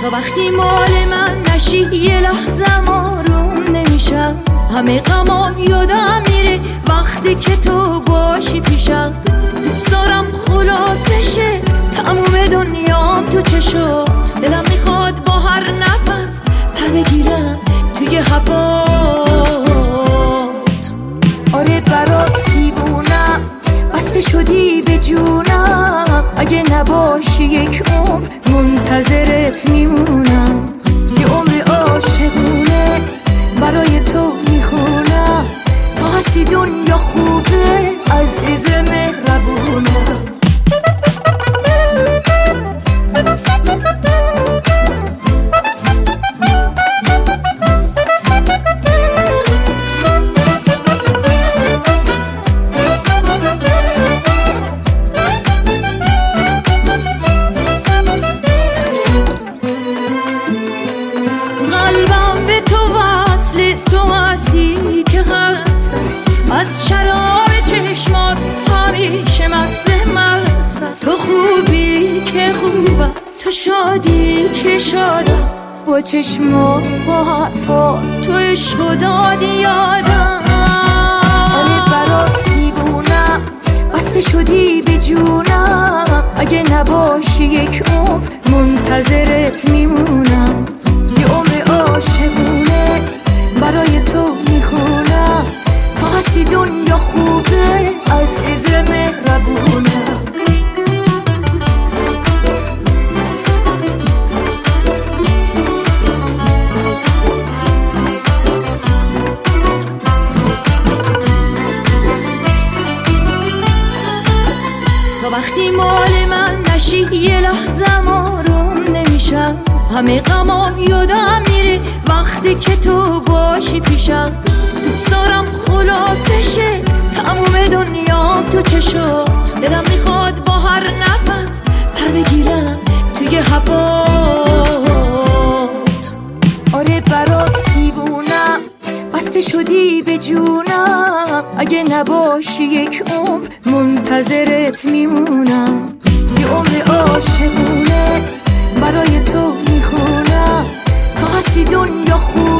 تا وقتی مال من نشی یه لحظه آروم نمیشم. همه غمام یادم میره وقتی که تو باشی پیشم. دوست دارم خلاصشه تموم دنیام تو چشات. دلم میخواد با هر نفس پر بگیرم توی هوات. آره برات دیوونم، بسته شدی به جونم. اگه نباشی یک عمر منتظرت میمونم. یه عمر عاشقونه برای تو میخونم. تا هستی دنیا خوبه عزیز مهربونم. قلبم به تو وصل، تو هستی که هستم. از شراب چشمات همیشه مستم. تو خوبی که خوبم، تو شادی که شادم. با چشمات با حرفات تو عشق دادی یادم. آره برات دیوونم، بسته شدی به جونم. اگه نباشی یک عمر منتظرت میمونم. یه عمر عاشقونه برای تو میخونم. تا هستی دنیا خوبه عزیز مهربونم. تا وقتی مال من نشی یه لحظه آروم نمیشم. همه غمام یادم میره وقتی که تو باشی پیشم. دوست دارم خلاصشه تموم دنیام تو چشات. دلم میخواد با هر نفس پر بگیرم توی هوات. آره برات دیوونم، بسته شدی به جونم. اگه نباشی یک عمر منتظرت میمونم. یه عمر عاشقونه برای تو میخونم. تا هستی دنیا خوب